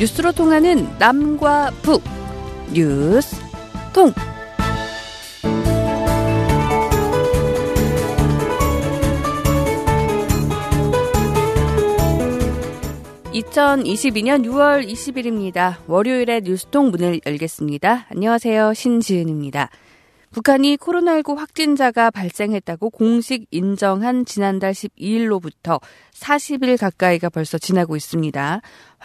뉴스로 통하는 남과 북 뉴스 통. 2022년 6월 20일입니다. 월요일에 뉴스통 문을 열겠습니다. 안녕하세요. 신지은입니다. 북한이 코로나19 확진자가 발생했다고 공식 인정한 지난달 12일로부터 40일 가까이가 벌써 지나고 있습니다.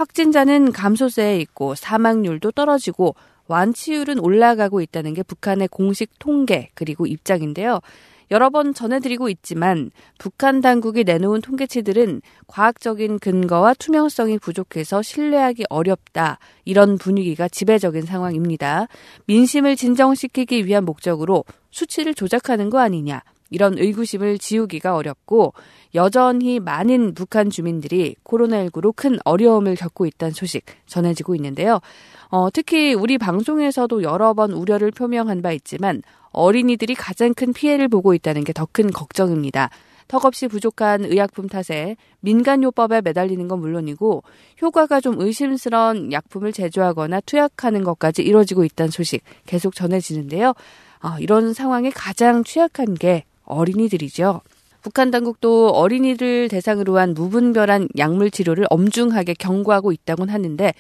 확진자는 감소세에 있고 사망률도 떨어지고 완치율은 올라가고 있다는 게 북한의 공식 통계 그리고 입장인데요. 여러 번 전해드리고 있지만 북한 당국이 내놓은 통계치들은 과학적인 근거와 투명성이 부족해서 신뢰하기 어렵다. 이런 분위기가 지배적인 상황입니다. 민심을 진정시키기 위한 목적으로 수치를 조작하는 거 아니냐. 이런 의구심을 지우기가 어렵고 여전히 많은 북한 주민들이 코로나19로 큰 어려움을 겪고 있다는 소식 전해지고 있는데요. 특히 우리 방송에서도 여러 번 우려를 표명한 바 있지만 어린이들이 가장 큰 피해를 보고 있다는 게 더 큰 걱정입니다. 턱없이 부족한 의약품 탓에 민간요법에 매달리는 건 물론이고 효과가 좀 의심스러운 약품을 제조하거나 투약하는 것까지 이뤄지고 있다는 소식 계속 전해지는데요. 이런 상황에 가장 취약한 게 어린이들이죠. 북한 당국도 어린이들 대상으로 한 무분별한 약물 치료를 엄중하게 경고하고 있다고는 하는데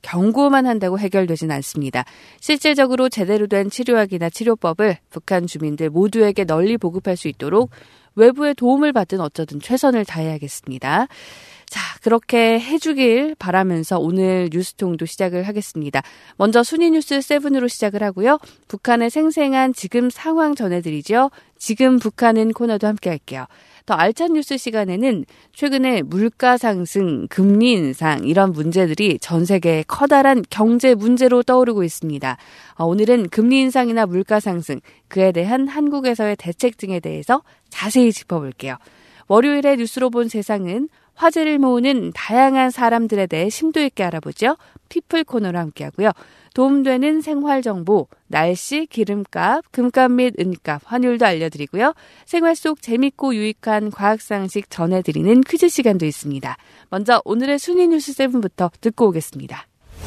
경고만 한다고 해결되진 않습니다. 실질적으로 제대로 된 치료약이나 치료법을 북한 주민들 모두에게 널리 보급할 수 있도록 외부의 도움을 받든 어쩌든 최선을 다해야겠습니다. 자, 그렇게 해주길 바라면서 오늘 뉴스통도 시작을 하겠습니다. 먼저 순위 뉴스 7으로 시작을 하고요. 북한의 생생한 지금 상황 전해드리죠. 지금 북한은 코너도 함께 할게요. 더 알찬 뉴스 시간에는 최근에 물가 상승, 금리 인상 이런 문제들이 전 세계의 커다란 경제 문제로 떠오르고 있습니다. 오늘은 금리 인상이나 물가 상승, 그에 대한 한국에서의 대책 등에 대해서 자세히 짚어볼게요. 월요일에 뉴스로 본 세상은 화제를 모으는 다양한 사람들에 대해 심도 있게 알아보죠. 피플 코너로 함께하고요. 도움되는 생활정보, 날씨, 기름값, 금값 및 은값, 환율도 알려드리고요. 생활 속 재밌고 유익한 과학상식 전해드리는 퀴즈 시간도 있습니다. 먼저 오늘의 순위 뉴스 7부터 듣고 오겠습니다.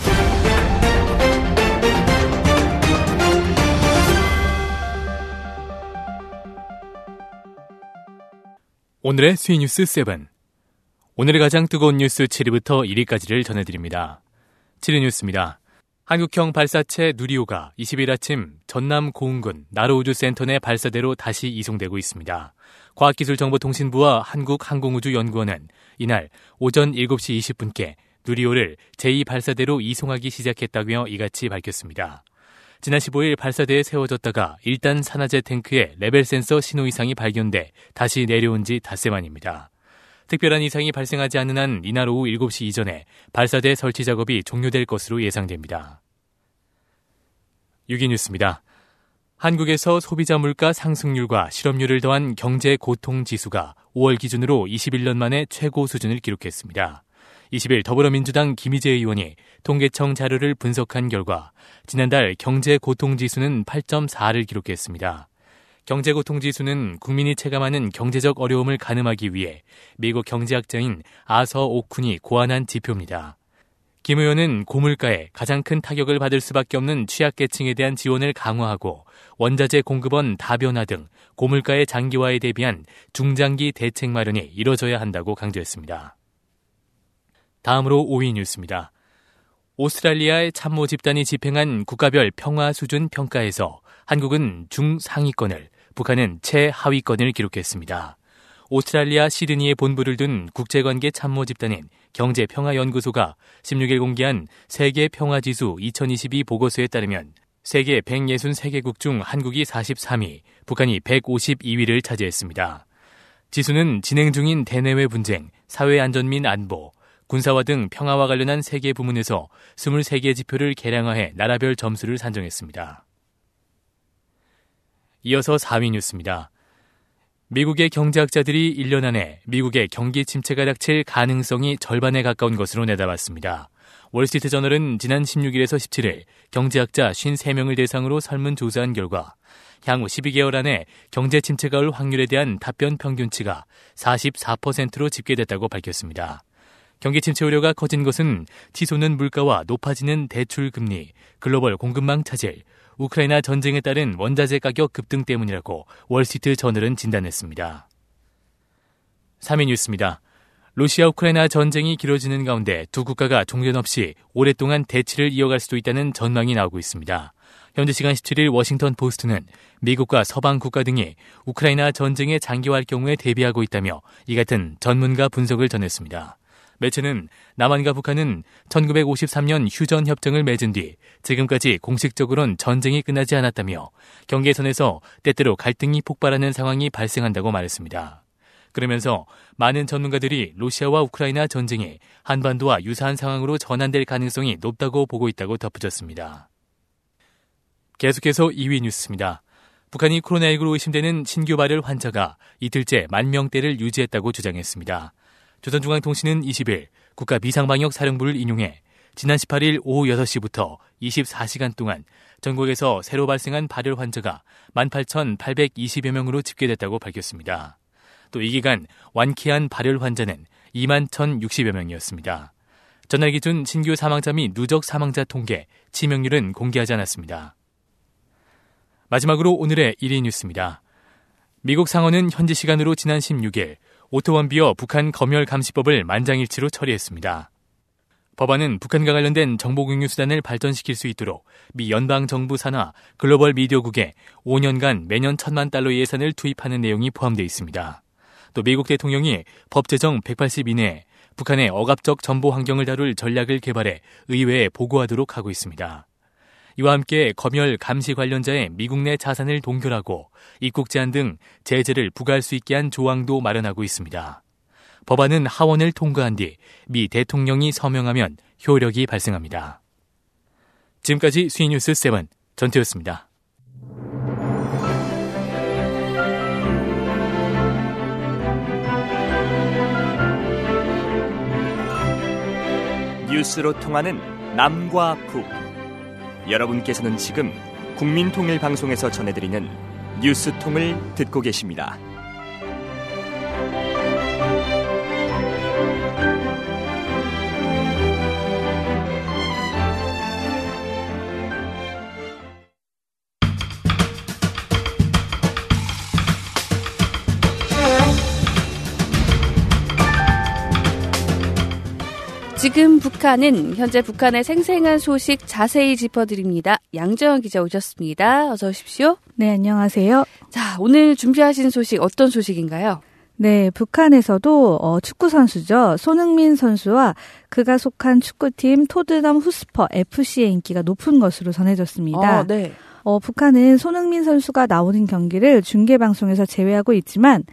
오늘의 순위 뉴스 7. 오늘의 가장 뜨거운 뉴스 7위부터 1위까지를 전해드립니다. 7위 뉴스입니다. 한국형 발사체 누리호가 20일 아침 전남 고흥군 나로우주센터 내 발사대로 다시 이송되고 있습니다. 과학기술정보통신부와 한국항공우주연구원은 이날 오전 7시 20분께 누리호를 제2발사대로 이송하기 시작했다며 이같이 밝혔습니다. 지난 15일 발사대에 세워졌다가 1단 산화제 탱크에 레벨 센서 신호 이상이 발견돼 다시 내려온 지 닷새 만입니다. 특별한 이상이 발생하지 않는 한 이날 오후 7시 이전에 발사대 설치 작업이 종료될 것으로 예상됩니다. 6위 뉴스입니다. 한국에서 소비자 물가 상승률과 실업률을 더한 경제 고통 지수가 5월 기준으로 21년 만에 최고 수준을 기록했습니다. 20일 더불어민주당 김희재 의원이 통계청 자료를 분석한 결과 지난달 경제 고통 지수는 8.4를 기록했습니다. 경제고통지수는 국민이 체감하는 경제적 어려움을 가늠하기 위해 미국 경제학자인 아서 오쿤이 고안한 지표입니다. 김 의원은 고물가에 가장 큰 타격을 받을 수밖에 없는 취약계층에 대한 지원을 강화하고 원자재 공급원 다변화 등 고물가의 장기화에 대비한 중장기 대책 마련이 이뤄져야 한다고 강조했습니다. 다음으로 5위 뉴스입니다. 오스트랄리아의 참모 집단이 집행한 국가별 평화 수준 평가에서 한국은 중상위권을, 북한은 최하위권을 기록했습니다. 오스트랄리아 시드니에 본부를 둔 국제관계 참모 집단인 경제평화연구소가 16일 공개한 세계평화지수 2022 보고서에 따르면 세계 163개국 중 한국이 43위, 북한이 152위를 차지했습니다. 지수는 진행 중인 대내외 분쟁, 사회안전 및 안보, 군사화 등 평화와 관련한 세계 부문에서 23개 지표를 개량화해 나라별 점수를 산정했습니다. 이어서 4위 뉴스입니다. 미국의 경제학자들이 1년 안에 미국의 경기 침체가 닥칠 가능성이 절반에 가까운 것으로 내다봤습니다. 월스트리트저널은 지난 16일에서 17일 경제학자 53명을 대상으로 설문조사한 결과 향후 12개월 안에 경제 침체가 올 확률에 대한 답변 평균치가 44%로 집계됐다고 밝혔습니다. 경기 침체 우려가 커진 것은 치솟는 물가와 높아지는 대출 금리, 글로벌 공급망 차질, 우크라이나 전쟁에 따른 원자재 가격 급등 때문이라고 월스트리트 저널은 진단했습니다. 3위 뉴스입니다. 러시아 우크라이나 전쟁이 길어지는 가운데 두 국가가 종전 없이 오랫동안 대치를 이어갈 수도 있다는 전망이 나오고 있습니다. 현지 시간 17일 워싱턴 포스트는 미국과 서방 국가 등이 우크라이나 전쟁에 장기화할 경우에 대비하고 있다며 이 같은 전문가 분석을 전했습니다. 매체는 남한과 북한은 1953년 휴전 협정을 맺은 뒤 지금까지 공식적으로는 전쟁이 끝나지 않았다며 경계선에서 때때로 갈등이 폭발하는 상황이 발생한다고 말했습니다. 그러면서 많은 전문가들이 러시아와 우크라이나 전쟁이 한반도와 유사한 상황으로 전환될 가능성이 높다고 보고 있다고 덧붙였습니다. 계속해서 2위 뉴스입니다. 북한이 코로나19로 의심되는 신규 발열 환자가 이틀째 10,000대를 유지했다고 주장했습니다. 조선중앙통신은 20일 국가비상방역사령부를 인용해 지난 18일 오후 6시부터 24시간 동안 전국에서 새로 발생한 발열 환자가 18,820여 명으로 집계됐다고 밝혔습니다. 또 이 기간 완쾌한 발열 환자는 21,060여 명이었습니다. 전날 기준 신규 사망자 및 누적 사망자 통계, 치명률은 공개하지 않았습니다. 마지막으로 오늘의 1위 뉴스입니다. 미국 상원은 현지 시간으로 지난 16일 오토원비어 북한 검열감시법을 만장일치로 처리했습니다. 법안은 북한과 관련된 정보공유 수단을 발전시킬 수 있도록 미 연방정부 산하 글로벌 미디어국에 5년간 매년 $1,000만 예산을 투입하는 내용이 포함되어 있습니다. 또 미국 대통령이 법 제정 180 이내에 북한의 억압적 정보 환경을 다룰 전략을 개발해 의회에 보고하도록 하고 있습니다. 이와 함께 검열 감시 관련자의 미국 내 자산을 동결하고 입국 제한 등 제재를 부과할 수 있게 한 조항도 마련하고 있습니다. 법안은 하원을 통과한 뒤 미 대통령이 서명하면 효력이 발생합니다. 지금까지 수익뉴스 7 전태였습니다. 뉴스로 통하는 남과 북. 여러분께서는 지금 국민통일방송에서 전해드리는 뉴스통을 듣고 계십니다. 지금 북한은 현재 북한의 생생한 소식 자세히 짚어드립니다. 양정원 기자 오셨습니다. 어서 오십시오. 네, 안녕하세요. 자, 오늘 준비하신 소식 어떤 소식인가요? 네, 북한에서도 축구 선수죠. 손흥민 선수와 그가 속한 축구팀 토트넘 후스퍼 FC의 인기가 높은 것으로 전해졌습니다. 네. 북한은 손흥민 선수가 나오는 경기를 중계방송에서 제외하고 있지만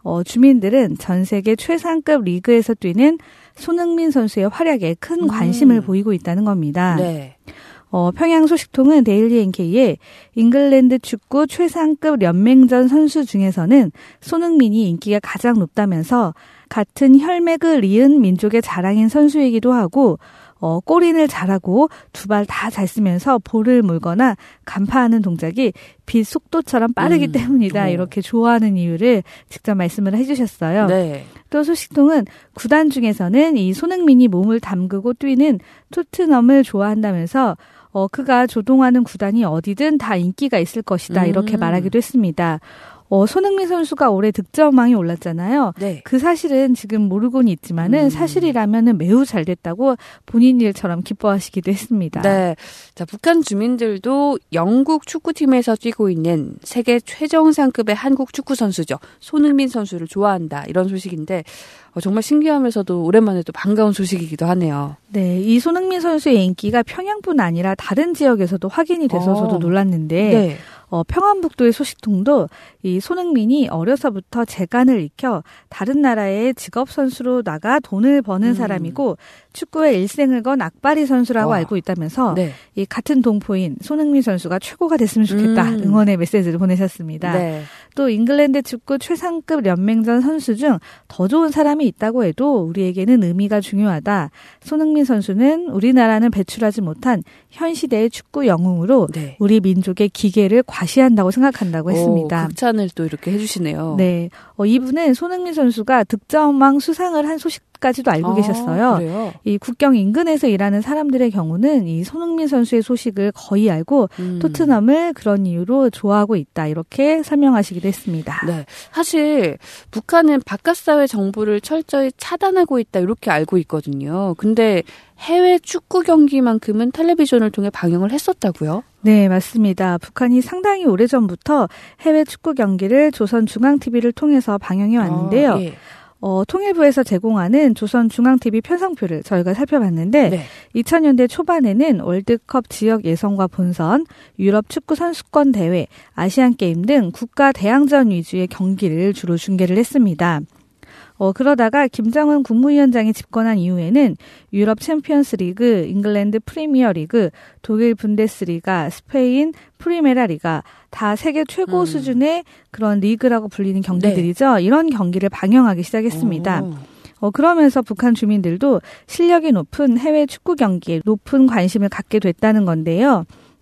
주민들은 전 세계 최상급 리그에서 뛰는 손흥민 선수의 활약에 큰 관심을 보이고 있다는 겁니다. 네. 평양 소식통은 데일리 NK에 잉글랜드 축구 최상급 연맹전 선수 중에서는 손흥민이 인기가 가장 높다면서 같은 혈맥을 이은 민족의 자랑인 선수이기도 하고 골인을 잘하고 두 발 다 잘 쓰면서 볼을 물거나 간파하는 동작이 빛 속도처럼 빠르기 때문이다. 이렇게 좋아하는 이유를 직접 말씀을 해주셨어요. 네. 또 소식통은 구단 중에서는 이 손흥민이 몸을 담그고 뛰는 토트넘을 좋아한다면서 그가 조동하는 구단이 어디든 다 인기가 있을 것이다. 이렇게 말하기도 했습니다. 손흥민 선수가 올해 득점왕이 올랐잖아요. 네. 그 사실은 지금 모르고는 있지만은 사실이라면은 매우 잘 됐다고 본인 일처럼 기뻐하시기도 했습니다. 네. 자, 북한 주민들도 영국 축구팀에서 뛰고 있는 세계 최정상급의 한국 축구 선수죠. 손흥민 선수를 좋아한다. 이런 소식인데 정말 신기하면서도 오랜만에 또 반가운 소식이기도 하네요. 네, 이 손흥민 선수의 인기가 평양뿐 아니라 다른 지역에서도 확인이 돼서 저도 놀랐는데 네. 평안북도의 소식통도 이 손흥민이 어려서부터 재간을 익혀 다른 나라의 직업 선수로 나가 돈을 버는 사람이고 축구에 일생을 건 악바리 선수라고 알고 있다면서 네. 이 같은 동포인 손흥민 선수가 최고가 됐으면 좋겠다 응원의 메시지를 보내셨습니다. 네. 또 잉글랜드 축구 최상급 연맹전 선수 중 더 좋은 사람이 있다고 해도 우리에게는 의미가 중요하다. 손흥민 선수는 우리나라는 배출하지 못한 현 시대의 축구 영웅으로 네. 우리 민족의 기계를 과시한다고 생각한다고 했습니다. 극찬을 또 이렇게 해주시네요. 네, 이분은 손흥민 선수가 득점왕 수상을 한 소식까지도 알고 계셨어요. 그래요? 이 국경 인근에서 일하는 사람들의 경우는 이 손흥민 선수의 소식을 거의 알고 토트넘을 그런 이유로 좋아하고 있다 이렇게 설명하시기도 했습니다. 네, 사실 북한은 바깥 사회 정보를 철저히 차단하고 있다 이렇게 알고 있거든요. 근데 해외 축구 경기만큼은 텔레비전을 통해 방영을 했었다고요? 네, 맞습니다. 북한이 상당히 오래전부터 해외 축구 경기를 조선중앙TV를 통해서 방영해 왔는데요. 예. 통일부에서 제공하는 조선중앙TV 편성표를 저희가 살펴봤는데 네. 2000년대 초반에는 월드컵 지역 예선과 본선, 유럽 축구 선수권 대회, 아시안게임 등 국가 대항전 위주의 경기를 주로 중계를 했습니다. 그러다가 김정은 국무위원장이 집권한 이후에는 유럽 챔피언스 리그, 잉글랜드 프리미어 리그, 독일 분데스리가, 스페인 프리메라 리가 다 세계 최고 수준의 그런 리그라고 불리는 경기들이죠. 네. 이런 경기를 방영하기 시작했습니다. 그러면서 북한 주민들도 실력이 높은 해외 축구 경기에 높은 관심을 갖게 됐다는 건데요.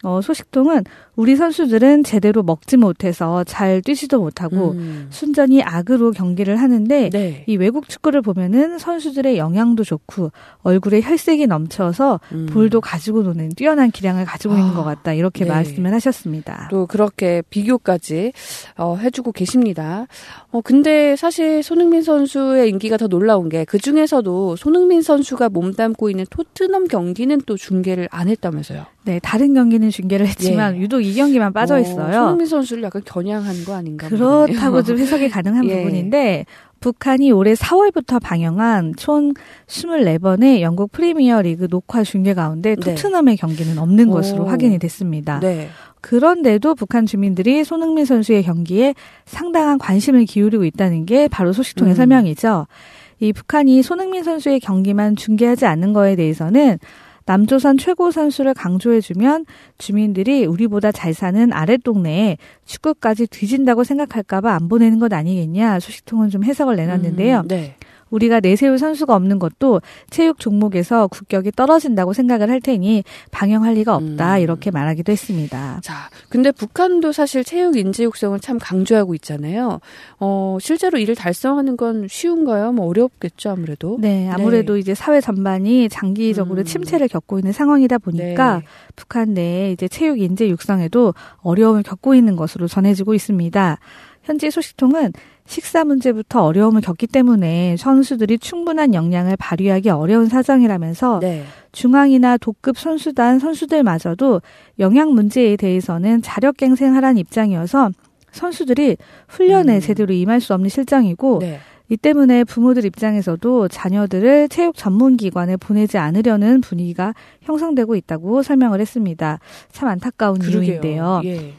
소식통은 우리 선수들은 제대로 먹지 못해서 잘 뛰지도 못하고 순전히 악으로 경기를 하는데 네. 이 외국 축구를 보면은 선수들의 영양도 좋고 얼굴에 혈색이 넘쳐서 볼도 가지고 노는 뛰어난 기량을 가지고 있는 것 같다 이렇게 네. 말씀을 하셨습니다. 또 그렇게 비교까지 해주고 계십니다. 근데 사실 손흥민 선수의 인기가 더 놀라운 게 그중에서도 손흥민 선수가 몸담고 있는 토트넘 경기는 또 중계를 안 했다면서요. 네, 다른 경기는 중계를 했지만 유독 이 경기만 빠져 있어요. 손흥민 선수를 약간 겨냥한 거 아닌가? 그렇다고 좀 해석이 가능한 부분인데 북한이 올해 4월부터 방영한 총 24번의 영국 프리미어 리그 녹화 중계 가운데 토트넘의 경기는 없는 것으로 확인이 됐습니다. 네. 그런데도 북한 주민들이 손흥민 선수의 경기에 상당한 관심을 기울이고 있다는 게 바로 소식통의 설명이죠. 이 북한이 손흥민 선수의 경기만 중계하지 않는 거에 대해서는 남조선 최고 선수를 강조해주면 주민들이 우리보다 잘 사는 아랫동네에 축구까지 뒤진다고 생각할까 봐 안 보내는 것 아니겠냐 소식통은 좀 해석을 내놨는데요. 네. 우리가 내세울 선수가 없는 것도 체육 종목에서 국격이 떨어진다고 생각을 할 테니 방영할 리가 없다 이렇게 말하기도 했습니다. 자, 근데 북한도 사실 체육 인재 육성을 참 강조하고 있잖아요. 실제로 이를 달성하는 건 쉬운가요? 뭐 어렵겠죠, 아무래도. 네, 아무래도 이제 사회 전반이 장기적으로 침체를 겪고 있는 상황이다 보니까 북한 내에 이제 체육 인재 육성에도 어려움을 겪고 있는 것으로 전해지고 있습니다. 현지 소식통은 식사 문제부터 어려움을 겪기 때문에 선수들이 충분한 역량을 발휘하기 어려운 사정이라면서 중앙이나 도급 선수단 선수들마저도 영양 문제에 대해서는 자력갱생하라는 입장이어서 선수들이 훈련에 제대로 임할 수 없는 실정이고 이 때문에 부모들 입장에서도 자녀들을 체육 전문기관에 보내지 않으려는 분위기가 형성되고 있다고 설명을 했습니다. 참 안타까운 이유인데요.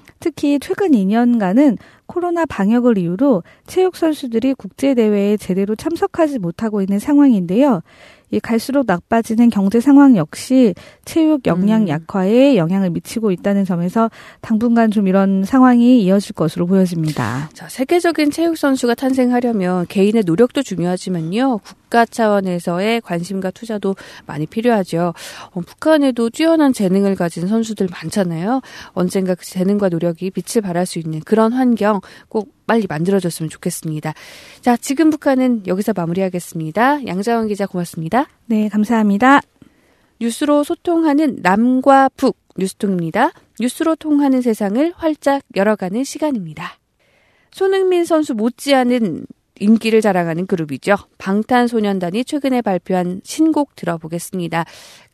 특히 최근 2년간은 코로나 방역을 이유로 체육 선수들이 국제대회에 제대로 참석하지 못하고 있는 상황인데요. 이 갈수록 나빠지는 경제 상황 역시 체육 역량 약화에 영향을 미치고 있다는 점에서 당분간 좀 이런 상황이 이어질 것으로 보여집니다. 자, 세계적인 체육 선수가 탄생하려면 개인의 노력도 중요하지만요. 국가 차원에서의 관심과 투자도 많이 필요하죠. 북한에도 뛰어난 재능을 가진 선수들 많잖아요. 언젠가 그 재능과 노력이 빛을 발할 수 있는 그런 환경 꼭 빨리 만들어졌으면 좋겠습니다. 자, 지금 북한은 여기서 마무리하겠습니다. 양자원 기자 고맙습니다. 네, 감사합니다. 뉴스로 소통하는 남과 북 뉴스통입니다. 뉴스로 통하는 세상을 활짝 열어가는 시간입니다. 손흥민 선수 못지않은 인기를 자랑하는 그룹이죠. 방탄소년단이 최근에 발표한 신곡 들어보겠습니다.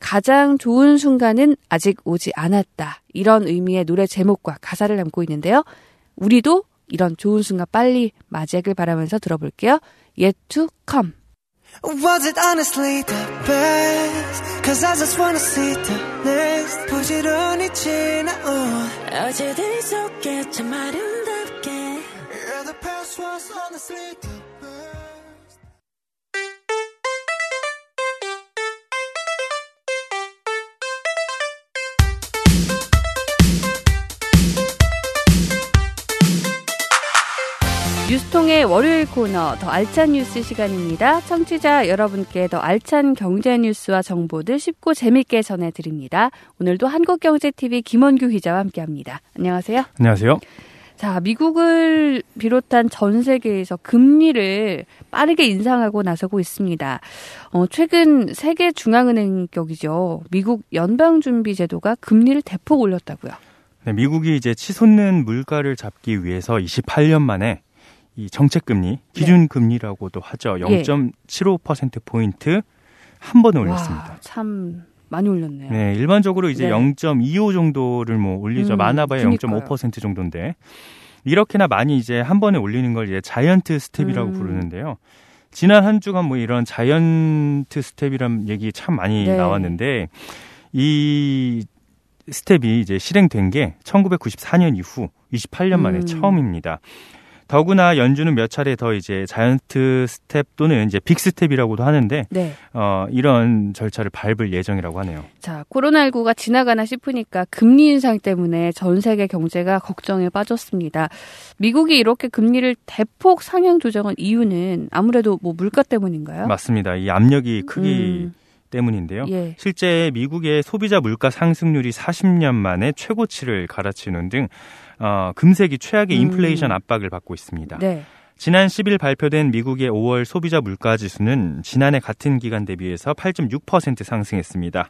가장 좋은 순간은 아직 오지 않았다. 이런 의미의 노래 제목과 가사를 담고 있는데요. 우리도 이런 좋은 순간 빨리 맞이하길 바라면서 들어볼게요. Yet to come. Was it honestly the best? Cause I just wanna see the next. 부지런히 지나온 어제들 속에 참 아름답게. Yeah, the past was honestly the best. 뉴스통의 월요일 코너 더 알찬 뉴스 시간입니다. 청취자 여러분께 더 알찬 경제 뉴스와 정보들 쉽고 재밌게 전해드립니다. 오늘도 한국경제TV 김원규 기자와 함께합니다. 안녕하세요. 안녕하세요. 자, 미국을 비롯한 전 세계에서 금리를 빠르게 인상하고 나서고 있습니다. 최근 세계 중앙은행 격이죠. 미국 연방준비제도가 금리를 대폭 올렸다고요. 네, 미국이 이제 치솟는 물가를 잡기 위해서 28년 만에 이 정책금리, 기준금리라고도 하죠. 0.75%포인트 한 번에 올렸습니다. 와, 참 많이 올렸네요. 네, 일반적으로 이제 0.25 정도를 뭐 올리죠. 많아봐야 0.5% 정도인데 이렇게나 많이 이제 한 번에 올리는 걸 이제 자이언트 스텝이라고 부르는데요. 지난 한 주간 뭐 이런 자이언트 스텝이란 얘기 참 많이 나왔는데 이 스텝이 이제 실행된 게 1994년 이후 28년 만에 처음입니다. 더구나 연준은 몇 차례 더 이제 자이언트 스텝 또는 이제 빅 스텝이라고도 하는데 이런 절차를 밟을 예정이라고 하네요. 자, 코로나19가 지나가나 싶으니까 금리 인상 때문에 전 세계 경제가 걱정에 빠졌습니다. 미국이 이렇게 금리를 대폭 상향 조정한 이유는 아무래도 뭐 물가 때문인가요? 맞습니다. 이 압력이 크기 때문인데요. 실제 미국의 소비자 물가 상승률이 40년 만에 최고치를 갈아치우는 등 금세기 최악의 인플레이션 압박을 받고 있습니다. 지난 10일 발표된 미국의 5월 소비자 물가 지수는 지난해 같은 기간 대비해서 8.6% 상승했습니다.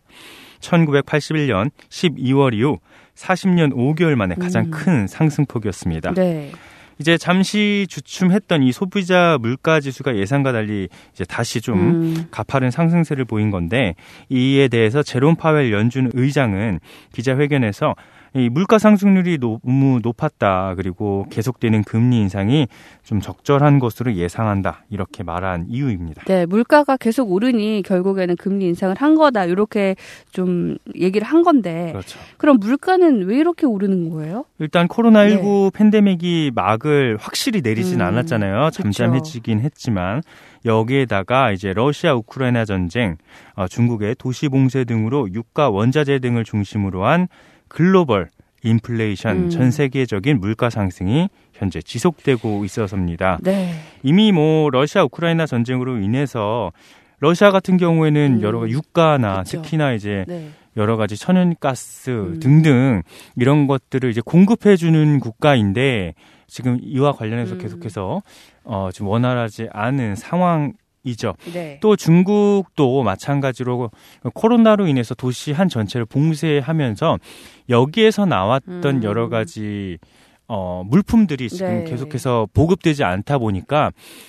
1981년 12월 이후 40년 5개월 만에 가장 큰 상승폭이었습니다. 이제 잠시 주춤했던 이 소비자 물가 지수가 예상과 달리 이제 다시 좀 가파른 상승세를 보인 건데 이에 대해서 제롬 파웰 연준 의장은 기자회견에서 이 물가 상승률이 너무 높았다. 그리고 계속되는 금리 인상이 좀 적절한 것으로 예상한다. 이렇게 말한 이유입니다. 네, 물가가 계속 오르니 결국에는 금리 인상을 한 거다. 이렇게 좀 얘기를 한 건데. 그렇죠. 그럼 물가는 왜 이렇게 오르는 거예요? 일단 코로나19 팬데믹이 막을 확실히 내리진 않았잖아요. 잠잠해지긴 했지만 여기에다가 이제 러시아 우크라이나 전쟁, 중국의 도시 봉쇄 등으로 유가 원자재 등을 중심으로 한 글로벌 인플레이션, 전 세계적인 물가 상승이 현재 지속되고 있어서입니다. 이미 뭐 러시아 우크라이나 전쟁으로 인해서 러시아 같은 경우에는 여러 가지 유가나 특히나 이제 여러 가지 천연가스 등등 이런 것들을 이제 공급해주는 국가인데 지금 이와 관련해서 계속해서 좀 원활하지 않은 상황이죠. 또 중국도 마찬가지로 코로나로 인해서 도시 한 전체를 봉쇄하면서 여기에서 나왔던 여러 가지 물품들이 지금 계속해서 보급되지 않다 보니까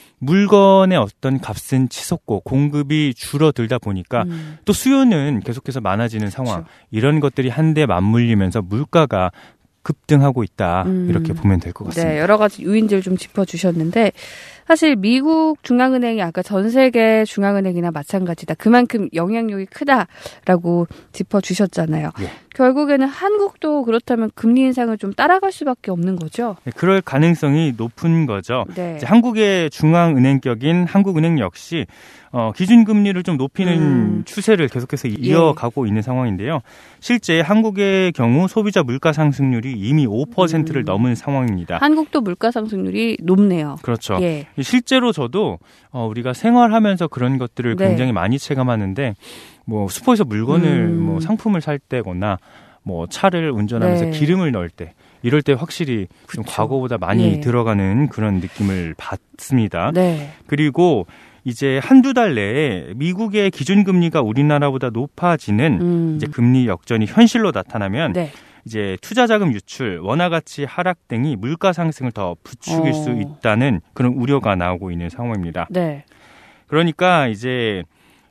물건의 어떤 값은 치솟고 공급이 줄어들다 보니까 또 수요는 계속해서 많아지는 상황. 이런 것들이 한데 맞물리면서 물가가 급등하고 있다. 이렇게 보면 될 것 같습니다. 네, 여러 가지 요인들 좀 짚어주셨는데 사실 미국 중앙은행이 아까 전 세계 중앙은행이나 마찬가지다. 그만큼 영향력이 크다라고 짚어주셨잖아요. 결국에는 한국도 그렇다면 금리 인상을 좀 따라갈 수밖에 없는 거죠? 네, 그럴 가능성이 높은 거죠. 이제 한국의 중앙은행격인 한국은행 역시 기준금리를 좀 높이는 추세를 계속해서 이어가고 있는 상황인데요. 실제 한국의 경우 소비자 물가 상승률이 이미 5%를 넘은 상황입니다. 한국도 물가 상승률이 높네요. 그렇죠. 실제로 저도 우리가 생활하면서 그런 것들을 굉장히 많이 체감하는데 뭐 슈퍼에서 물건을 뭐 상품을 살 때거나 뭐 차를 운전하면서 기름을 넣을 때 이럴 때 확실히 좀 과거보다 많이 들어가는 그런 느낌을 받습니다. 그리고 이제 한두 달 내에 미국의 기준금리가 우리나라보다 높아지는 이제 금리 역전이 현실로 나타나면 이제 투자자금 유출, 원화가치 하락 등이 물가 상승을 더 부추길 수 있다는 그런 우려가 나오고 있는 상황입니다. 그러니까 이제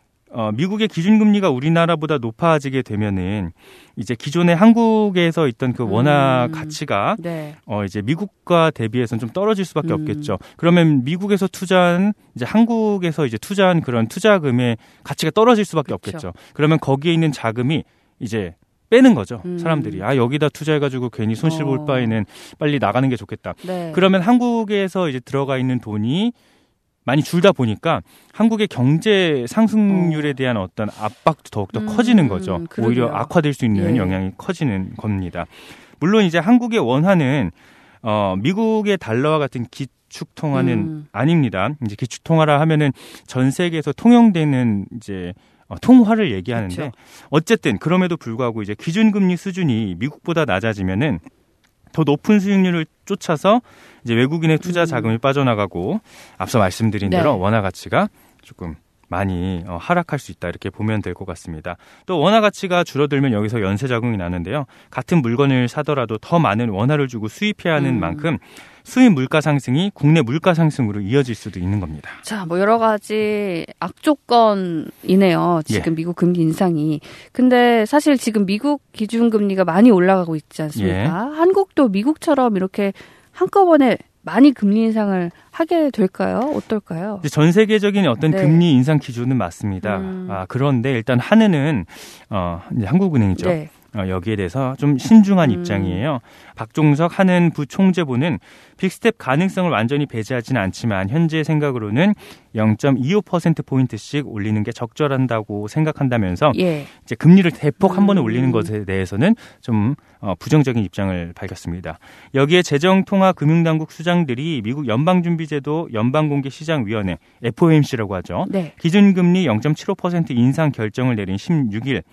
미국의 기준금리가 우리나라보다 높아지게 되면은 이제 기존에 한국에서 있던 그 원화 가치가 이제 미국과 대비해서는 좀 떨어질 수밖에 없겠죠. 그러면 미국에서 투자한 이제 한국에서 이제 투자한 그런 투자금의 가치가 떨어질 수밖에 없겠죠. 그러면 거기에 있는 자금이 이제 빼는 거죠. 사람들이. 여기다 투자해가지고 괜히 손실 볼 바에는 빨리 나가는 게 좋겠다. 그러면 한국에서 이제 들어가 있는 돈이 많이 줄다 보니까 한국의 경제 상승률에 대한 어떤 압박도 더욱더 커지는 거죠. 오히려 악화될 수 있는 영향이 커지는 겁니다. 물론 이제 한국의 원화는 미국의 달러와 같은 기축통화는 아닙니다. 이제 기축통화라 하면은 전 세계에서 통용되는 이제 통화를 얘기하는데 그렇죠. 어쨌든 그럼에도 불구하고 이제 기준금리 수준이 미국보다 낮아지면은 더 높은 수익률을 쫓아서 이제 외국인의 투자 자금이 빠져나가고 앞서 말씀드린 대로 원화 가치가 조금 많이 하락할 수 있다 이렇게 보면 될 것 같습니다. 또 원화 가치가 줄어들면 여기서 연쇄 작용이 나는데요. 같은 물건을 사더라도 더 많은 원화를 주고 수입해야 하는 만큼 수입 물가 상승이 국내 물가 상승으로 이어질 수도 있는 겁니다. 자, 뭐 여러 가지 악조건이네요. 지금 미국 금리 인상이. 근데 사실 지금 미국 기준금리가 많이 올라가고 있지 않습니까? 한국도 미국처럼 이렇게 한꺼번에 많이 금리 인상을 하게 될까요? 어떨까요? 전 세계적인 어떤 금리 인상 기준은 맞습니다. 그런데 일단 한은은 이제 한국은행이죠. 네. 여기에 대해서 좀 신중한 입장이에요. 박종석 한은 부총재보는 빅스텝 가능성을 완전히 배제하지는 않지만 현재 생각으로는 0.25%포인트씩 올리는 게 적절한다고 생각한다면서 이제 금리를 대폭 한 번에 올리는 것에 대해서는 좀 부정적인 입장을 밝혔습니다. 여기에 재정통화금융당국 수장들이 미국 연방준비제도 연방공개시장위원회 FOMC라고 하죠. 네. 기준금리 0.75% 인상 결정을 내린 16일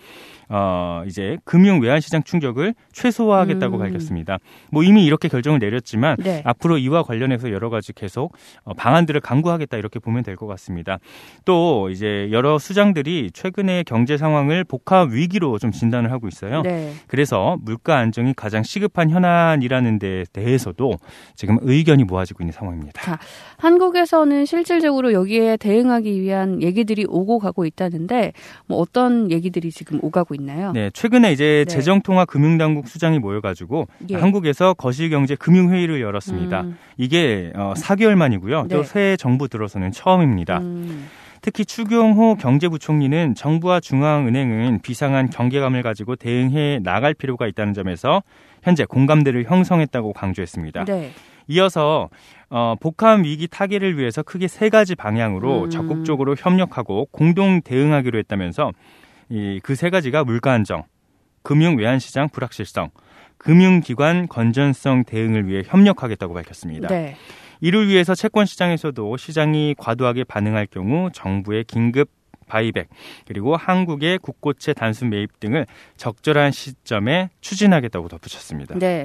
이제 금융 외환시장 충격을 최소화하겠다고 밝혔습니다. 뭐 이미 이렇게 결정을 내렸지만 앞으로 이와 관련해서 여러 가지 계속 방안들을 강구하겠다 이렇게 보면 될 것 같습니다. 또 이제 여러 수장들이 최근의 경제 상황을 복합 위기로 좀 진단을 하고 있어요. 네. 그래서 물가 안정이 가장 시급한 현안이라는 데 대해서도 지금 의견이 모아지고 있는 상황입니다. 자, 한국에서는 실질적으로 여기에 대응하기 위한 얘기들이 오고 가고 있다는데 뭐 어떤 얘기들이 지금 오가고 있나요? 네, 최근에 이제 재정통화금융당국 수장이 모여가지고 한국에서 거실경제금융회의를 열었습니다. 이게 4개월 만이고요. 또 새 정부 들어서는 처음입니다. 특히 추경호 경제부총리는 정부와 중앙은행은 비상한 경계감을 가지고 대응해 나갈 필요가 있다는 점에서 현재 공감대를 형성했다고 강조했습니다. 네. 이어서 복합 위기 타개를 위해서 크게 3가지 방향으로 적극적으로 협력하고 공동 대응하기로 했다면서 그 3가지가 물가 안정, 금융 외환시장 불확실성, 금융기관 건전성 대응을 위해 협력하겠다고 밝혔습니다. 네. 이를 위해서 채권시장에서도 시장이 과도하게 반응할 경우 정부의 긴급 바이백 그리고 한국의 국고채 단순 매입 등을 적절한 시점에 추진하겠다고 덧붙였습니다. 네.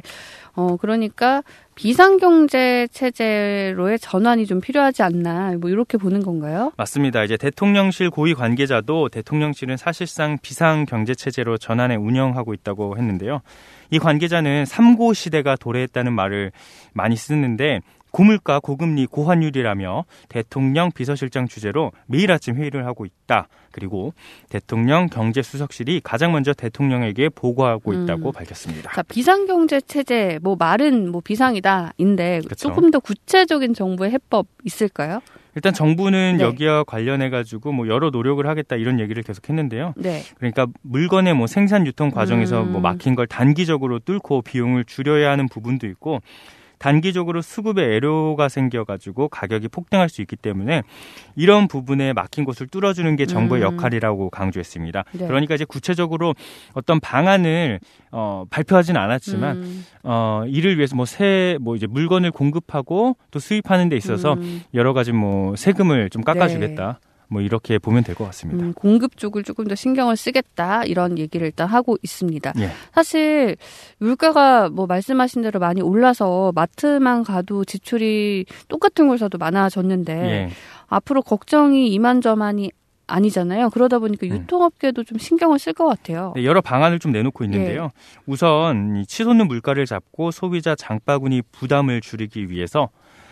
그러니까 비상경제 체제로의 전환이 좀 필요하지 않나 뭐 이렇게 보는 건가요? 맞습니다. 이제 대통령실 고위 관계자도 대통령실은 사실상 비상경제 체제로 전환해 운영하고 있다고 했는데요. 이 관계자는 3고 시대가 도래했다는 말을 많이 쓰는데 고물가, 고금리, 고환율이라며 대통령 비서실장 주재로 매일 아침 회의를 하고 있다. 그리고 대통령 경제수석실이 가장 먼저 대통령에게 보고하고 있다고 밝혔습니다. 자, 비상경제 체제, 뭐 말은 뭐 비상이다인데 그렇죠. 조금 더 구체적인 정부의 해법 있을까요? 일단 정부는 여기와 관련해가지고 뭐 여러 노력을 하겠다 이런 얘기를 계속했는데요. 네. 그러니까 물건의 뭐 생산 유통 과정에서 뭐 막힌 걸 단기적으로 뚫고 비용을 줄여야 하는 부분도 있고. 단기적으로 수급에 애로가 생겨가지고 가격이 폭등할 수 있기 때문에 이런 부분에 막힌 곳을 뚫어주는 게 정부의 역할이라고 강조했습니다. 네. 그러니까 이제 구체적으로 어떤 방안을 발표하지는 않았지만 이를 위해서 뭐 이제 물건을 공급하고 또 수입하는 데 있어서 여러 가지 뭐 세금을 좀 깎아주겠다. 네. 뭐 이렇게 보면 될 것 같습니다. 공급 쪽을 조금 더 신경을 쓰겠다 이런 얘기를 일단 하고 있습니다. 사실 물가가 뭐 말씀하신 대로 많이 올라서 마트만 가도 지출이 똑같은 걸 사도 많아졌는데 앞으로 걱정이 이만저만이 아니잖아요. 그러다 보니까 유통업계도 좀 신경을 쓸 것 같아요. 네, 여러 방안을 좀 내놓고 있는데요. 우선 이 치솟는 물가를 잡고 소비자 장바구니 부담을 줄이기 위해서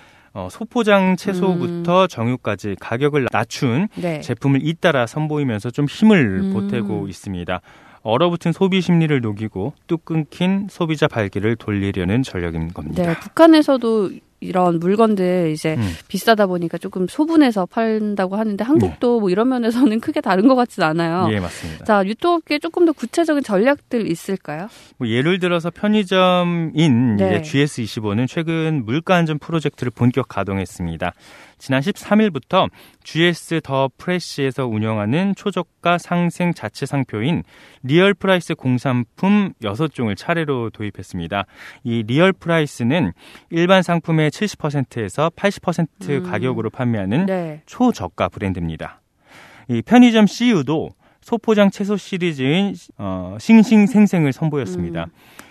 소포장 채소부터 정유까지 가격을 낮춘 제품을 잇따라 선보이면서 좀 힘을 보태고 있습니다. 얼어붙은 소비 심리를 녹이고 뚝 끊긴 소비자 발길을 돌리려는 전략인 겁니다. 네, 북한에서도 이런 물건들 이제 비싸다 보니까 조금 소분해서 판다고 하는데 한국도 뭐 이런 면에서는 크게 다른 것 같진 않아요. 예, 맞습니다. 자, 유통업계에 조금 더 구체적인 전략들 있을까요? 뭐 예를 들어서 편의점인 이제 GS25는 최근 물가 안전 프로젝트를 본격 가동했습니다. 지난 13일부터 GS 더 프레시에서 운영하는 초저가 상생 자체 상표인 리얼 프라이스 공산품 6종을 차례로 도입했습니다. 이 리얼 프라이스는 일반 상품의 70%에서 80% 가격으로 판매하는 네. 초저가 브랜드입니다. 이 편의점 CU도 소포장 채소 시리즈인 싱싱생생을 선보였습니다.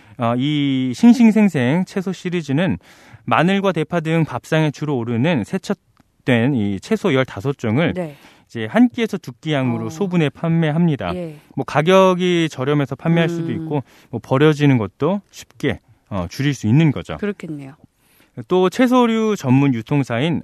이 싱싱생생 채소 시리즈는 마늘과 대파 등 밥상에 주로 오르는 세척된 이 채소 15종을 네. 이제 한 끼에서 두 끼 양으로 소분해 판매합니다. 예. 뭐 가격이 저렴해서 판매할 수도 있고 뭐 버려지는 것도 쉽게 줄일 수 있는 거죠. 그렇겠네요. 또 채소류 전문 유통사인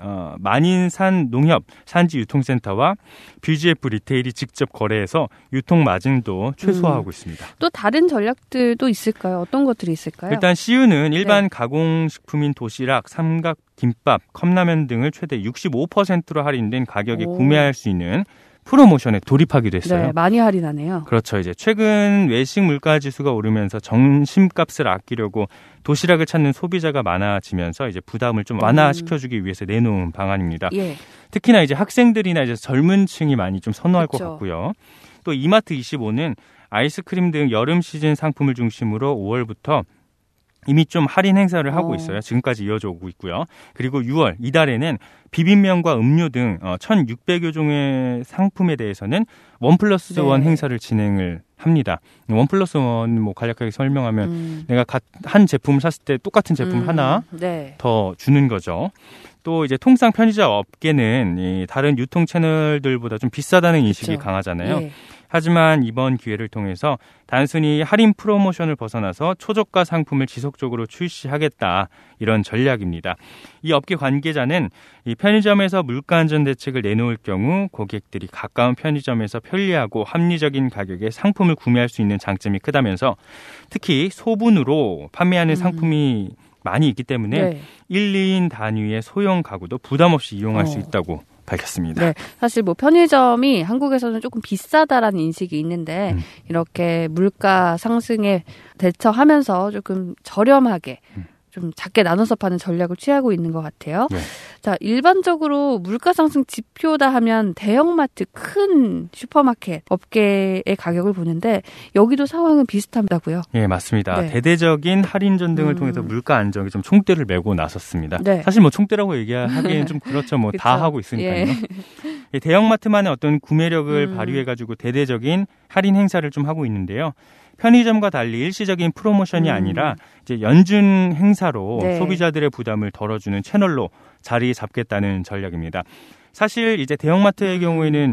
만인산 농협 산지유통센터와 BGF 리테일이 직접 거래해서 유통 마진도 최소화하고 있습니다. 또 다른 전략들도 있을까요? 어떤 것들이 있을까요? 일단 CU는 일반 가공식품인 도시락, 삼각, 김밥, 컵라면 등을 최대 65%로 할인된 가격에 구매할 수 있는 프로모션에 돌입하기도 했어요. 네, 많이 할인하네요. 그렇죠. 이제 최근 외식 물가 지수가 오르면서 점심값을 아끼려고 도시락을 찾는 소비자가 많아지면서 이제 부담을 좀 완화시켜주기 위해서 내놓은 방안입니다. 예. 특히나 이제 학생들이나 이제 젊은 층이 많이 좀 선호할 그렇죠. 것 같고요. 또 이마트25는 아이스크림 등 여름 시즌 상품을 중심으로 5월부터 이미 좀 할인 행사를 하고 있어요. 지금까지 이어져 오고 있고요. 그리고 6월 이달에는 비빔면과 음료 등 1,600여 종의 상품에 대해서는 1+1 행사를 진행을 합니다. 1+1 뭐 간략하게 설명하면 내가 한 제품을 샀을 때 똑같은 제품 하나 더 주는 거죠. 또 이제 통상 편의점 업계는 이 다른 유통 채널들보다 좀 비싸다는 인식이 그렇죠. 강하잖아요. 예. 하지만 이번 기회를 통해서 단순히 할인 프로모션을 벗어나서 초저가 상품을 지속적으로 출시하겠다 이런 전략입니다. 이 업계 관계자는 이 편의점에서 물가 안전 대책을 내놓을 경우 고객들이 가까운 편의점에서 편리하고 합리적인 가격에 상품을 구매할 수 있는 장점이 크다면서 특히 소분으로 판매하는 상품이 많이 있기 때문에 1, 2인 단위의 소형 가구도 부담 없이 이용할 수 있다고 밝혔습니다. 네, 사실 뭐 편의점이 한국에서는 조금 비싸다라는 인식이 있는데 이렇게 물가 상승에 대처하면서 조금 저렴하게 좀 작게 나눠서 파는 전략을 취하고 있는 것 같아요. 네. 자, 일반적으로 물가 상승 지표다 하면 대형마트 큰 슈퍼마켓 업계의 가격을 보는데 여기도 상황은 비슷하다고요? 네, 맞습니다. 네. 대대적인 할인전 등을 통해서 물가 안정에 좀 총대를 메고 나섰습니다. 네. 사실 뭐 총대라고 얘기하기엔 좀 그렇죠. 뭐 다 하고 있으니까요. 예. 대형마트만의 어떤 구매력을 발휘해가지고 대대적인 할인 행사를 좀 하고 있는데요. 편의점과 달리 일시적인 프로모션이 아니라 이제 연준 행사로 소비자들의 부담을 덜어주는 채널로 자리 잡겠다는 전략입니다. 사실 이제 대형마트의 경우에는